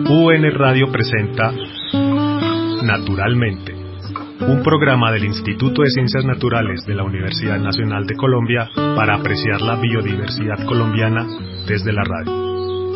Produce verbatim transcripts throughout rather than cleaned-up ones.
U N Radio presenta Naturalmente, un programa del Instituto de Ciencias Naturales de la Universidad Nacional de Colombia para apreciar la biodiversidad colombiana desde la radio.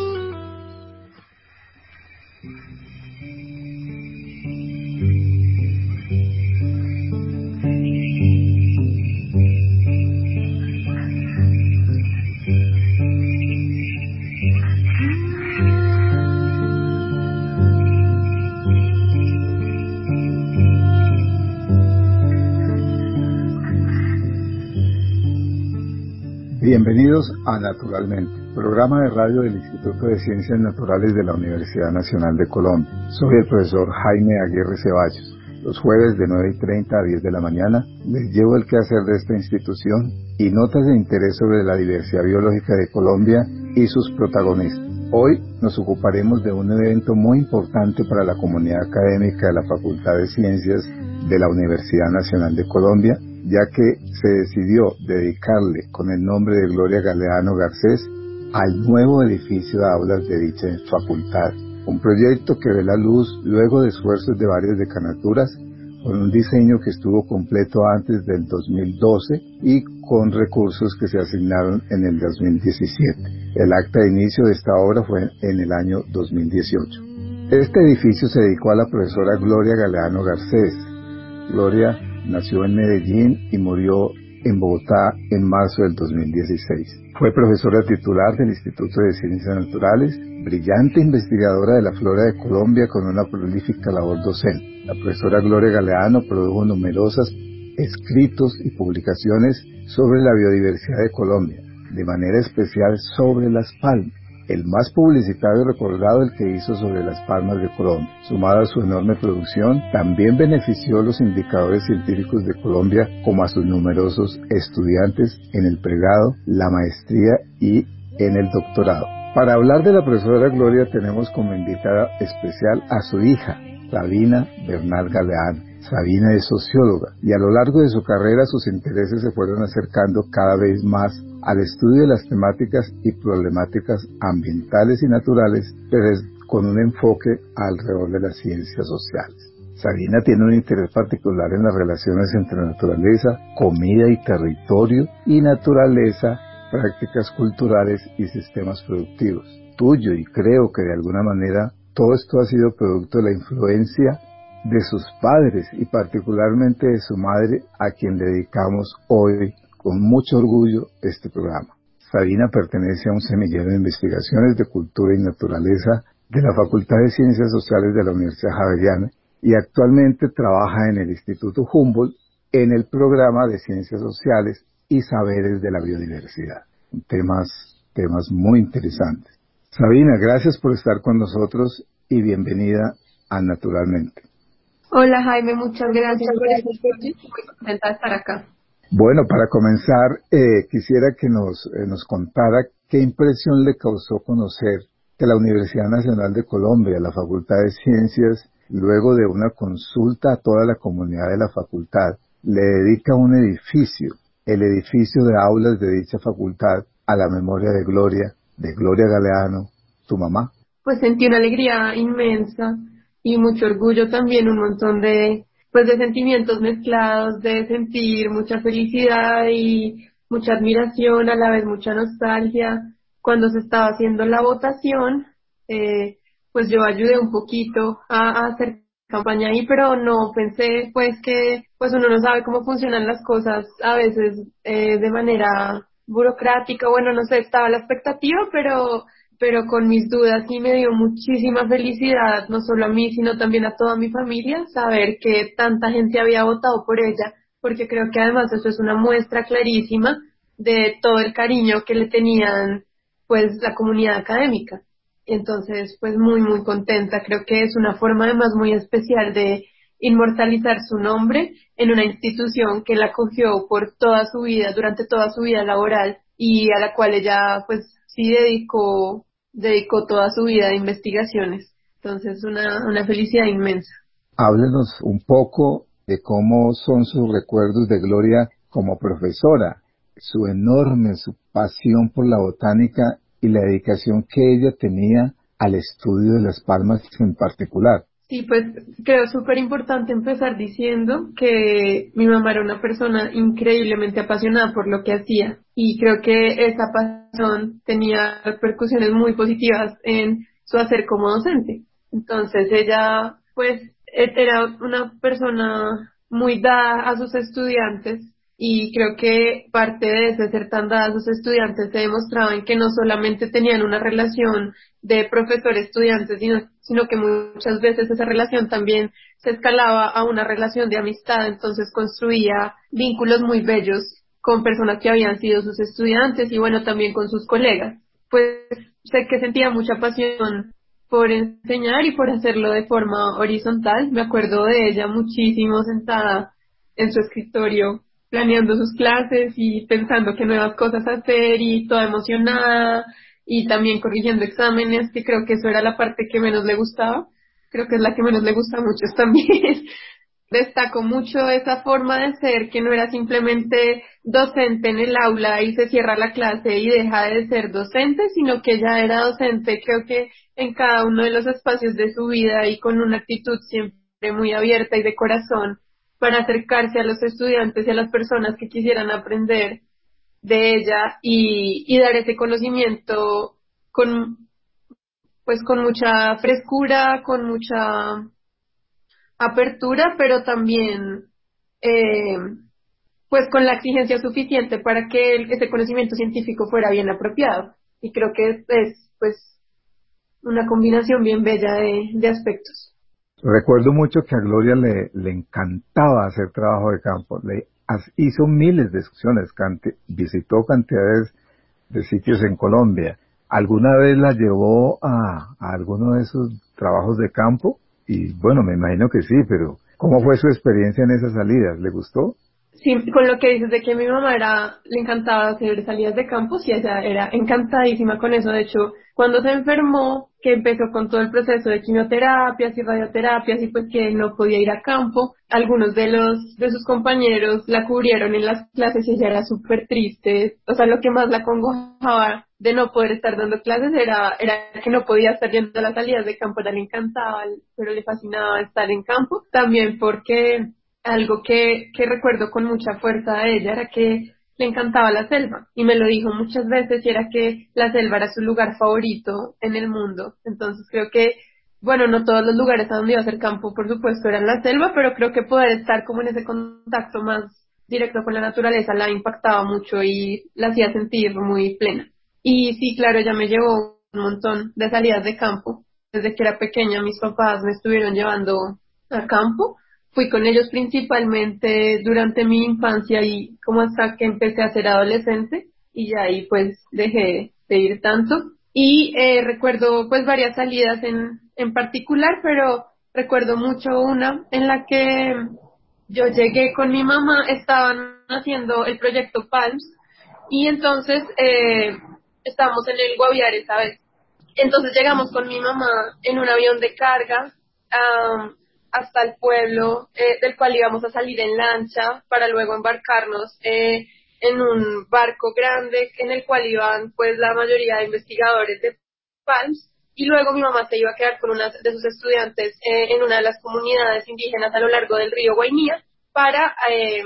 Bienvenidos a Naturalmente, programa de radio del Instituto de Ciencias Naturales de la Universidad Nacional de Colombia. Soy el profesor Jaime Aguirre Ceballos. Los jueves de nueve y treinta a diez de la mañana les llevo el quehacer de esta institución y notas de interés sobre la diversidad biológica de Colombia y sus protagonistas. Hoy nos ocuparemos de un evento muy importante para la comunidad académica de la Facultad de Ciencias de la Universidad Nacional de Colombia, ya que se decidió dedicarle con el nombre de Gloria Galeano Garcés al nuevo edificio de aulas de dicha facultad, un proyecto que ve la luz luego de esfuerzos de varias decanaturas, con un diseño que estuvo completo antes del dos mil doce y con recursos que se asignaron en el dos mil diecisiete. El acta de inicio de esta obra fue en el año dos mil dieciocho. Este edificio se dedicó a la profesora Gloria Galeano Garcés. Gloria nació en Medellín y murió en Bogotá en marzo del dos mil dieciséis. Fue profesora titular del Instituto de Ciencias Naturales, brillante investigadora de la flora de Colombia con una prolífica labor docente. La profesora Gloria Galeano produjo numerosos escritos y publicaciones sobre la biodiversidad de Colombia, de manera especial sobre las palmas. El más publicitado y recordado el que hizo sobre las palmas de Colombia. Sumado a su enorme producción, también benefició los indicadores científicos de Colombia como a sus numerosos estudiantes en el pregrado, la maestría y en el doctorado. Para hablar de la profesora Gloria tenemos como invitada especial a su hija, Sabina Bernal Galeano. Sabina es socióloga y a lo largo de su carrera sus intereses se fueron acercando cada vez más al estudio de las temáticas y problemáticas ambientales y naturales, pero con un enfoque alrededor de las ciencias sociales. Sabina tiene un interés particular en las relaciones entre naturaleza, comida y territorio, y naturaleza, prácticas culturales y sistemas productivos. Tuyo, y creo que de alguna manera todo esto ha sido producto de la influencia de sus padres y particularmente de su madre, a quien dedicamos hoy con mucho orgullo este programa. Sabina pertenece a un semillero de investigaciones de cultura y naturaleza de la Facultad de Ciencias Sociales de la Universidad Javeriana y actualmente trabaja en el Instituto Humboldt en el programa de Ciencias Sociales y Saberes de la Biodiversidad. Temas, temas muy interesantes. Sabina, gracias por estar con nosotros y bienvenida a Naturalmente. Hola Jaime, muchas gracias por este espacio. Muy contenta de estar acá. Bueno, para comenzar, eh, quisiera que nos, eh, nos contara qué impresión le causó conocer que la Universidad Nacional de Colombia, la Facultad de Ciencias, luego de una consulta a toda la comunidad de la facultad, le dedica un edificio, el edificio de aulas de dicha facultad, a la memoria de Gloria, de Gloria Galeano, tu mamá. Pues sentí una alegría inmensa y mucho orgullo también, un montón de pues de sentimientos mezclados, de sentir mucha felicidad y mucha admiración, a la vez mucha nostalgia. Cuando se estaba haciendo la votación, eh, pues yo ayudé un poquito a, a hacer campaña ahí, pero no pensé pues que pues uno no sabe cómo funcionan las cosas a veces eh, de manera burocrática. Bueno, no sé, estaba la expectativa, pero pero con mis dudas, y me dio muchísima felicidad, no solo a mí, sino también a toda mi familia, saber que tanta gente había votado por ella, porque creo que además eso es una muestra clarísima de todo el cariño que le tenían, pues, la comunidad académica. Entonces, pues, muy, muy contenta. Creo que es una forma además muy especial de inmortalizar su nombre en una institución que la acogió por toda su vida, durante toda su vida laboral, y a la cual ella, pues, sí dedicó dedicó toda su vida a investigaciones. Entonces, una, una felicidad inmensa. Háblenos un poco de cómo son sus recuerdos de Gloria como profesora, su enorme, su pasión por la botánica y la dedicación que ella tenía al estudio de las palmas en particular? Sí, pues creo súper importante empezar diciendo que mi mamá era una persona increíblemente apasionada por lo que hacía y creo que esa pasión tenía repercusiones muy positivas en su hacer como docente. Entonces ella pues e- era una persona muy dada a sus estudiantes y creo que parte de ese ser tan dada a sus estudiantes se demostraba en que no solamente tenían una relación de profesor-estudiante, sino, sino que muchas veces esa relación también se escalaba a una relación de amistad, entonces construía vínculos muy bellos con personas que habían sido sus estudiantes y bueno, también con sus colegas. Pues sé que sentía mucha pasión por enseñar y por hacerlo de forma horizontal. Me acuerdo de ella muchísimo sentada en su escritorio planeando sus clases y pensando qué nuevas cosas hacer y toda emocionada y también corrigiendo exámenes, que creo que eso era la parte que menos le gustaba. Creo que es la que menos le gusta a muchos también. Destacó mucho esa forma de ser, que no era simplemente docente en el aula y se cierra la clase y deja de ser docente, sino que ella era docente, creo que en cada uno de los espacios de su vida y con una actitud siempre muy abierta y de corazón para acercarse a los estudiantes y a las personas que quisieran aprender de ella y, y dar ese conocimiento con, pues con mucha frescura, con mucha apertura, pero también eh, pues con la exigencia suficiente para que el- ese conocimiento científico fuera bien apropiado. Y creo que es, es, pues una combinación bien bella de, de aspectos. Recuerdo mucho que a Gloria le, le encantaba hacer trabajo de campo, le has- hizo miles de excursiones, canti- visitó cantidades de sitios en Colombia. ¿Alguna vez la llevó a, a alguno de esos trabajos de campo? Y bueno, me imagino que sí, pero ¿cómo fue su experiencia en esas salidas? ¿Le gustó? Sí, con lo que dices de que mi mamá era, le encantaba hacer salidas de campo, sí, ella era encantadísima con eso. De hecho, cuando se enfermó, que empezó con todo el proceso de quimioterapias y radioterapias y pues que no podía ir a campo, algunos de los, de sus compañeros la cubrieron en las clases y ella era súper triste. O sea, lo que más la acongojaba de no poder estar dando clases era, era que no podía estar yendo a las salidas de campo. A ella le encantaba, pero le fascinaba estar en campo. También porque algo que, que recuerdo con mucha fuerza de ella era que le encantaba la selva y me lo dijo muchas veces y era que la selva era su lugar favorito en el mundo. Entonces creo que, bueno, no todos los lugares a donde iba a hacer campo, por supuesto, eran la selva, pero creo que poder estar como en ese contacto más directo con la naturaleza la impactaba mucho y la hacía sentir muy plena. Y sí, claro, ella me llevó un montón de salidas de campo. Desde que era pequeña mis papás me estuvieron llevando a campo. Fui con ellos principalmente durante mi infancia y como hasta que empecé a ser adolescente y ya ahí pues dejé de ir tanto. Y eh, recuerdo pues varias salidas en, en particular, pero recuerdo mucho una en la que yo llegué con mi mamá, estaban haciendo el proyecto Palms y entonces eh, estábamos en el Guaviare, ¿sabes? Entonces llegamos con mi mamá en un avión de carga am, hasta el pueblo eh, del cual íbamos a salir en lancha para luego embarcarnos eh, en un barco grande en el cual iban pues la mayoría de investigadores de Palms y luego mi mamá se iba a quedar con una de sus estudiantes eh, en una de las comunidades indígenas a lo largo del río Guainía para eh,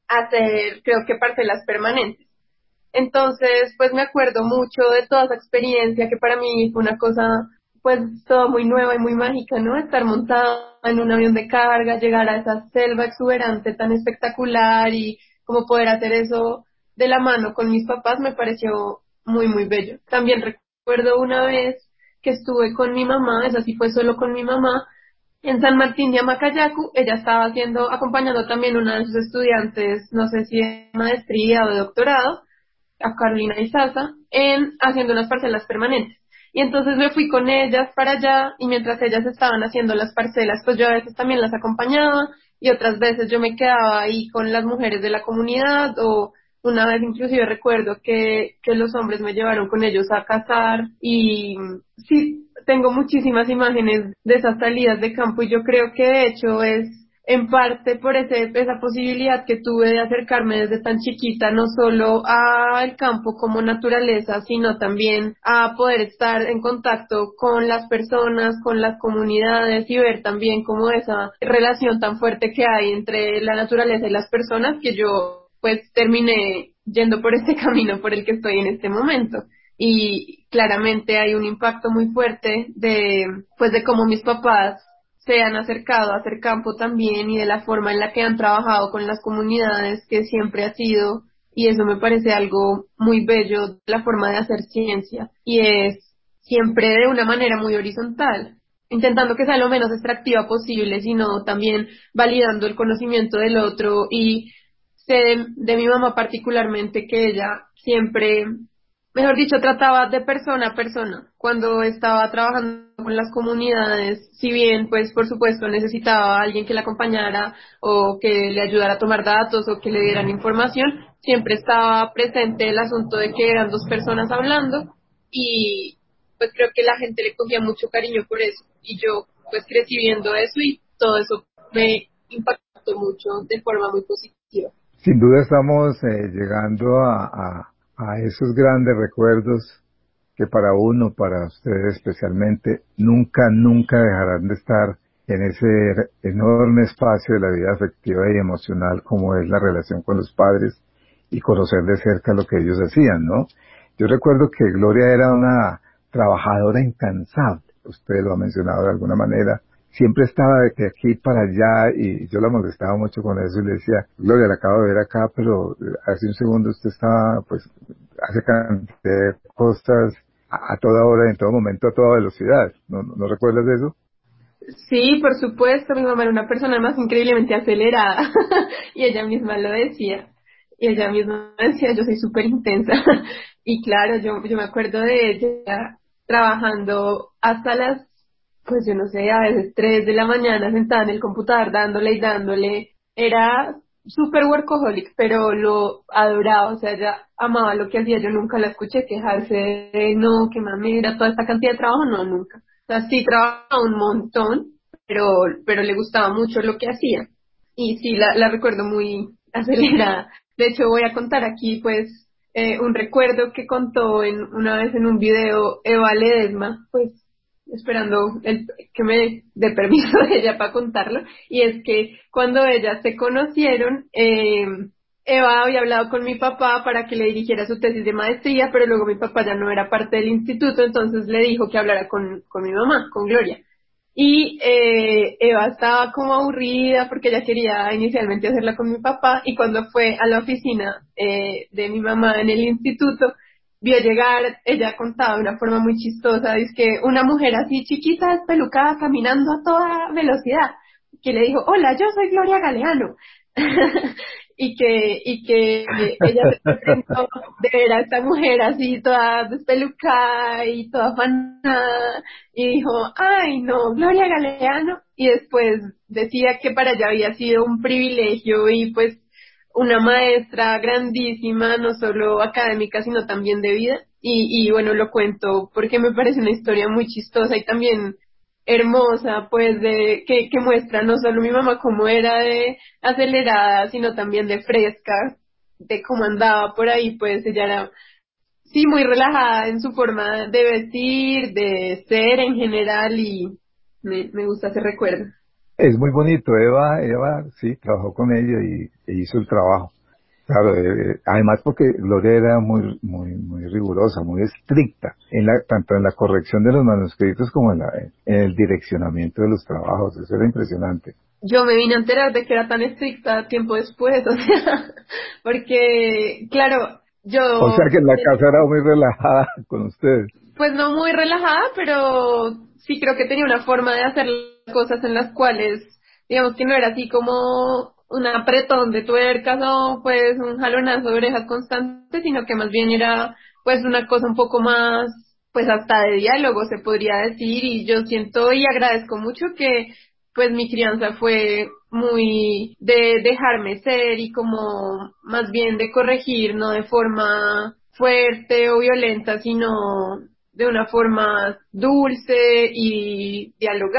hacer creo que parcelas permanentes. Entonces, pues me acuerdo mucho de toda esa experiencia que para mí fue una cosa, pues todo muy nueva y muy mágica, ¿no? Estar montada en un avión de carga, llegar a esa selva exuberante tan espectacular y como poder hacer eso de la mano con mis papás me pareció muy, muy bello. También recuerdo una vez que estuve con mi mamá, esa sí fue solo con mi mamá, en San Martín de Amacayacu. Ella estaba haciendo, acompañando también una de sus estudiantes, no sé si de maestría o de doctorado, a Carolina y Salsa, en haciendo unas parcelas permanentes. Y entonces me fui con ellas para allá y mientras ellas estaban haciendo las parcelas, pues yo a veces también las acompañaba y otras veces yo me quedaba ahí con las mujeres de la comunidad o una vez inclusive recuerdo que, que los hombres me llevaron con ellos a cazar y sí, tengo muchísimas imágenes de esas salidas de campo y yo creo que de hecho es en parte por ese, esa posibilidad que tuve de acercarme desde tan chiquita, no solo al campo como naturaleza, sino también a poder estar en contacto con las personas, con las comunidades y ver también como esa relación tan fuerte que hay entre la naturaleza y las personas, que yo pues terminé yendo por este camino por el que estoy en este momento. Y claramente hay un impacto muy fuerte de, pues de cómo mis papás se han acercado a hacer campo también y de la forma en la que han trabajado con las comunidades, que siempre ha sido, y eso me parece algo muy bello, la forma de hacer ciencia, y es siempre de una manera muy horizontal, intentando que sea lo menos extractiva posible, sino también validando el conocimiento del otro. Y sé de, de mi mamá particularmente que ella siempre, mejor dicho, trataba de persona a persona. Cuando estaba trabajando con las comunidades, si bien, pues, por supuesto, necesitaba a alguien que la acompañara o que le ayudara a tomar datos o que le dieran información, siempre estaba presente el asunto de que eran dos personas hablando, y pues creo que la gente le cogía mucho cariño por eso. Y yo, pues, crecí viendo eso y todo eso me impactó mucho de forma muy positiva. Sin duda estamos eh, llegando a, a, a esos grandes recuerdos que para uno, para ustedes especialmente, nunca, nunca dejarán de estar en ese enorme espacio de la vida afectiva y emocional como es la relación con los padres y conocer de cerca lo que ellos hacían, ¿no? Yo recuerdo que Gloria era una trabajadora incansable, usted lo ha mencionado de alguna manera, siempre estaba de aquí para allá y yo la molestaba mucho con eso y le decía, Gloria, la acabo de ver acá, pero hace un segundo usted estaba, pues, hace cantidad de cosas a, a toda hora, en todo momento, a toda velocidad. ¿No, no, no recuerdas de eso? Sí, por supuesto, mi mamá era una persona más increíblemente acelerada y ella misma lo decía. Y ella misma decía, yo soy súper intensa. Y claro, yo, yo me acuerdo de ella trabajando hasta las, pues yo no sé, a veces tres de la mañana sentada en el computador dándole y dándole. Era súper workaholic, pero lo adoraba, o sea, ella amaba lo que hacía. Yo nunca la escuché quejarse de, no, qué mamera, toda esta cantidad de trabajo, no, nunca. O sea, sí trabajaba un montón, pero, pero le gustaba mucho lo que hacía. Y sí, la, la recuerdo muy acelerada. De hecho, voy a contar aquí, pues, eh, un recuerdo que contó en una vez en un video Eva Ledesma, pues, esperando el, que me dé permiso de ella para contarlo. Y es que cuando ellas se conocieron, eh, Eva había hablado con mi papá para que le dirigiera su tesis de maestría, pero luego mi papá ya no era parte del instituto, entonces le dijo que hablara con, con mi mamá, con Gloria. Y eh, Eva estaba como aburrida porque ella quería inicialmente hacerla con mi papá, y cuando fue a la oficina eh, de mi mamá en el instituto, vio llegar, ella contaba de una forma muy chistosa, dice que una mujer así chiquita, despelucada, caminando a toda velocidad, que le dijo, hola, yo soy Gloria Galeano. y que y que ella se sorprendió de ver a esta mujer así toda despelucada y toda afanada, y dijo, ay no, Gloria Galeano. Y después decía que para ella había sido un privilegio y pues una maestra grandísima, no solo académica sino también de vida. Y, y bueno, lo cuento porque me parece una historia muy chistosa y también hermosa, pues, de que, que muestra no solo mi mamá cómo era de acelerada, sino también de fresca, de cómo andaba por ahí. Pues ella era, sí, muy relajada en su forma de vestir, de ser en general, y me, me gusta ese recuerdo. Es muy bonito, Eva, Eva, sí, trabajó con ella y, e hizo el trabajo. Claro, eh, además porque Gloria era muy, muy, muy rigurosa, muy estricta, en la, tanto en la corrección de los manuscritos como en, la, en el direccionamiento de los trabajos. Eso era impresionante. Yo me vine a enterar de que era tan estricta tiempo después, o sea, porque, claro, O yo, sea que en la casa era muy relajada con ustedes. pues no muy relajada, pero sí creo que tenía una forma de hacer cosas en las cuales, digamos que no era así como un apretón de tuercas o pues un jalonazo de orejas constante, sino que más bien era pues una cosa un poco más, pues hasta de diálogo se podría decir. Y yo siento y agradezco mucho que pues mi crianza fue muy de dejarme ser y como más bien de corregir, no de forma fuerte o violenta, sino de una forma dulce y dialogada.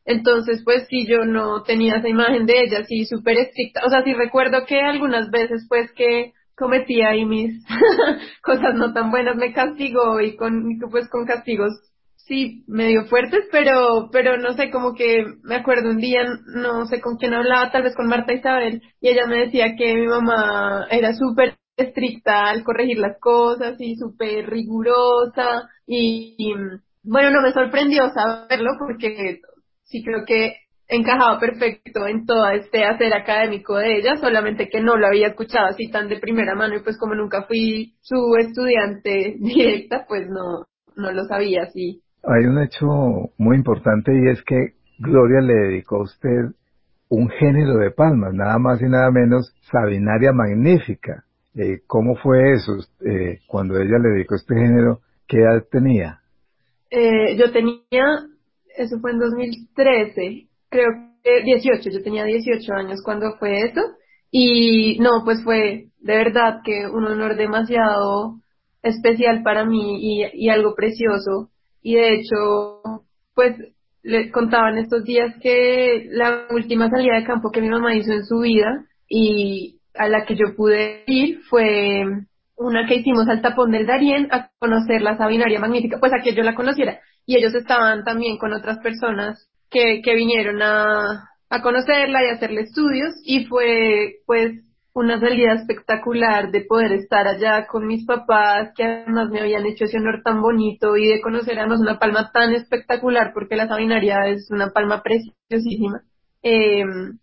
Entonces, pues sí, yo no tenía esa imagen de ella, sí, súper estricta. O sea, sí recuerdo que algunas veces, pues, que cometía ahí mis cosas no tan buenas, me castigó y con, y pues con castigos, sí, medio fuertes, pero, pero no sé, como que me acuerdo un día, no sé con quién hablaba, tal vez con Marta Isabel, y ella me decía que mi mamá era súper estricta al corregir las cosas y súper rigurosa y, y, bueno, no me sorprendió saberlo porque sí creo que encajaba perfecto en todo este hacer académico de ella, solamente que no lo había escuchado así tan de primera mano y pues como nunca fui su estudiante directa, pues no, no lo sabía así. Hay un hecho muy importante y es que Gloria le dedicó a usted un género de palmas, nada más y nada menos, Sabinaria Magnífica. Eh, ¿Cómo fue eso? Eh, cuando ella le dedicó este género, ¿qué edad tenía? Eh, yo tenía, eso fue en dos mil trece, creo que dieciocho, yo tenía dieciocho años cuando fue eso, y no, pues fue de verdad que un honor demasiado especial para mí y, y algo precioso, y de hecho, pues le contaban estos días que la última salida de campo que mi mamá hizo en su vida y a la que yo pude ir fue una que hicimos al Tapón del Darién a conocer la Sabinaria Magnífica, pues a que yo la conociera. Y ellos estaban también con otras personas que, que vinieron a, a conocerla y a hacerle estudios y fue pues una salida espectacular de poder estar allá con mis papás que además me habían hecho ese honor tan bonito y de conocer además una palma tan espectacular porque la Sabinaria es una palma preciosísima. Eh,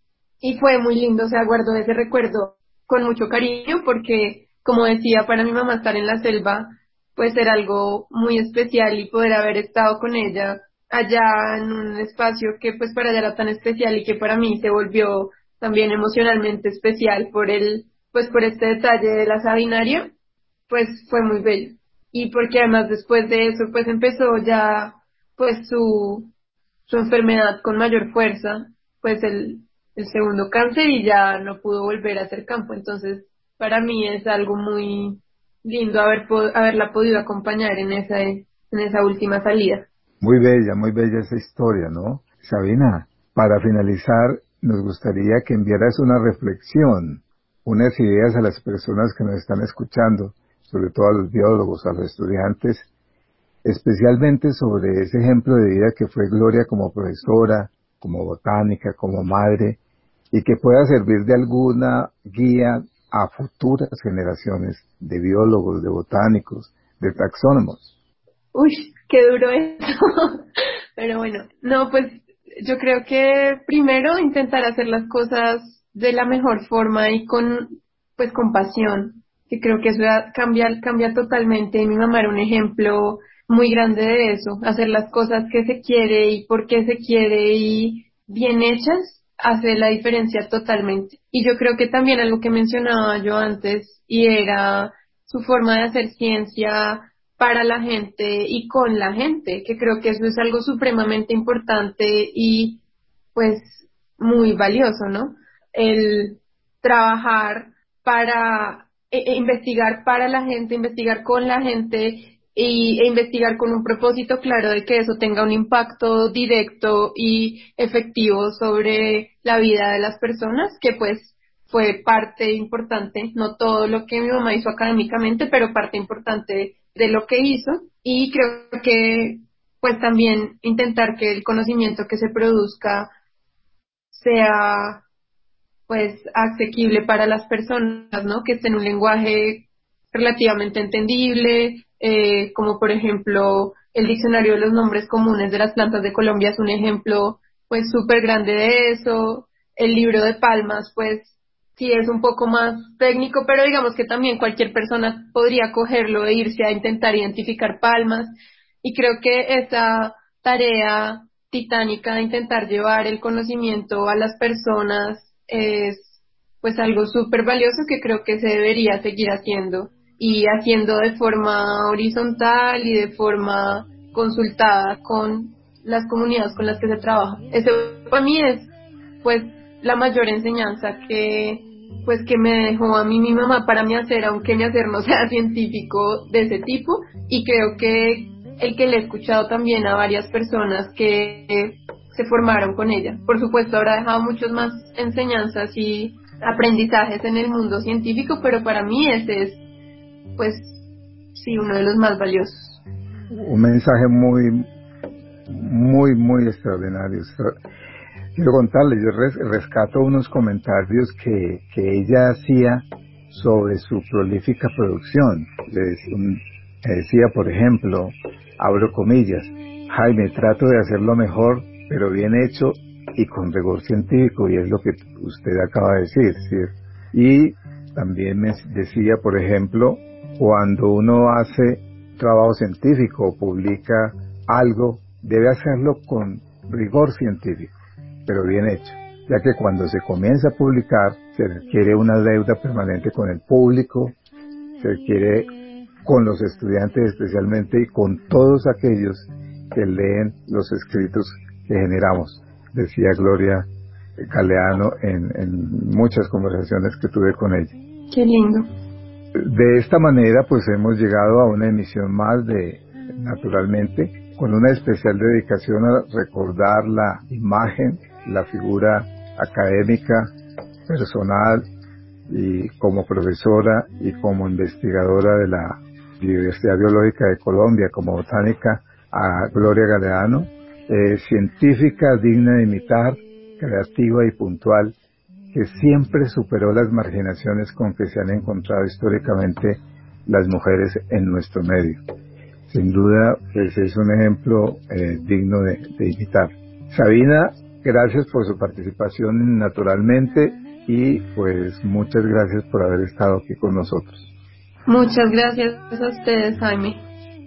y fue muy lindo, o sea, guardo ese recuerdo con mucho cariño porque, como decía, para mi mamá estar en la selva, pues era algo muy especial y poder haber estado con ella allá en un espacio que pues para ella era tan especial y que para mí se volvió también emocionalmente especial por el, pues por este detalle de la Sabinaria, pues fue muy bello. Y porque además después de eso pues empezó ya pues su, su enfermedad con mayor fuerza, pues el, el segundo cáncer y ya no pudo volver a hacer campo. Entonces, para mí es algo muy lindo haber po- haberla podido acompañar en esa, en esa última salida. Muy bella, muy bella esa historia, ¿no? Sabina, para finalizar, nos gustaría que enviaras una reflexión, unas ideas a las personas que nos están escuchando, sobre todo a los biólogos, a los estudiantes, especialmente sobre ese ejemplo de vida que fue Gloria como profesora, como botánica, como madre, y que pueda servir de alguna guía a futuras generaciones de biólogos, de botánicos, de taxónomos. Uy, qué duro eso. Pero bueno, no, pues yo creo que primero intentar hacer las cosas de la mejor forma y con, pues con pasión, que creo que eso ya cambia, cambia totalmente. Y mi mamá era un ejemplo muy grande de eso, hacer las cosas que se quiere y por qué se quiere y bien hechas hace la diferencia totalmente. Y yo creo que también algo que mencionaba yo antes y era su forma de hacer ciencia para la gente y con la gente, que creo que eso es algo supremamente importante y pues muy valioso, ¿no? El trabajar para e, e investigar para la gente, investigar con la gente y, e investigar con un propósito claro de que eso tenga un impacto directo y efectivo sobre la vida de las personas, que pues fue parte importante, no todo lo que mi mamá hizo académicamente, pero parte importante de lo que hizo y creo que pues también intentar que el conocimiento que se produzca sea pues asequible para las personas, ¿no? Que esté en un lenguaje relativamente entendible, eh, como por ejemplo el diccionario de los nombres comunes de las plantas de Colombia es un ejemplo pues súper grande de eso, el libro de palmas pues sí es un poco más técnico, pero digamos que también cualquier persona podría cogerlo e irse a intentar identificar palmas y creo que esa tarea titánica de intentar llevar el conocimiento a las personas es pues algo súper valioso que creo que se debería seguir haciendo y haciendo de forma horizontal y de forma consultada con las comunidades con las que se trabaja. Eso para mí es pues la mayor enseñanza que pues que me dejó a mí mi mamá para mi hacer, aunque mi hacer no sea científico de ese tipo, y creo que el que le he escuchado también a varias personas que se formaron con ella. Por supuesto, habrá dejado muchas más enseñanzas y aprendizajes en el mundo científico, pero para mí ese es, pues, sí, uno de los más valiosos. Un mensaje muy, muy, muy extraordinario. Quiero contarles, yo res, rescato unos comentarios que, que ella hacía sobre su prolífica producción. Le decía, le decía, por ejemplo, abro comillas, Jaime, trato de hacerlo mejor, pero bien hecho y con rigor científico, y es lo que usted acaba de decir, ¿sí? Y también me decía, por ejemplo, cuando uno hace trabajo científico o publica algo, debe hacerlo con rigor científico, pero bien hecho, ya que cuando se comienza a publicar se requiere una deuda permanente con el público, se requiere con los estudiantes especialmente y con todos aquellos que leen los escritos que generamos, decía Gloria Galeano en, en muchas conversaciones que tuve con ella. Qué lindo. De esta manera pues hemos llegado a una emisión más de Naturalmente, con una especial dedicación a recordar la imagen, la figura académica, personal y como profesora y como investigadora de la Universidad Biológica de Colombia, como botánica, a Gloria Galeano, eh, científica digna de imitar, creativa y puntual, que siempre superó las marginaciones con que se han encontrado históricamente las mujeres en nuestro medio. Sin duda, pues es un ejemplo eh, digno de, de imitar. Sabina, gracias por su participación Naturalmente y pues muchas gracias por haber estado aquí con nosotros. Muchas gracias a ustedes, Jaime.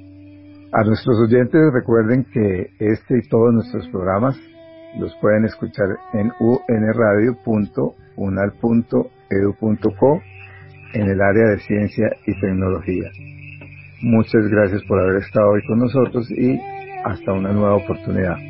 A nuestros oyentes recuerden que este y todos nuestros programas los pueden escuchar en u n radio punto unal punto e d u punto co en el área de ciencia y tecnología. Muchas gracias por haber estado hoy con nosotros y hasta una nueva oportunidad.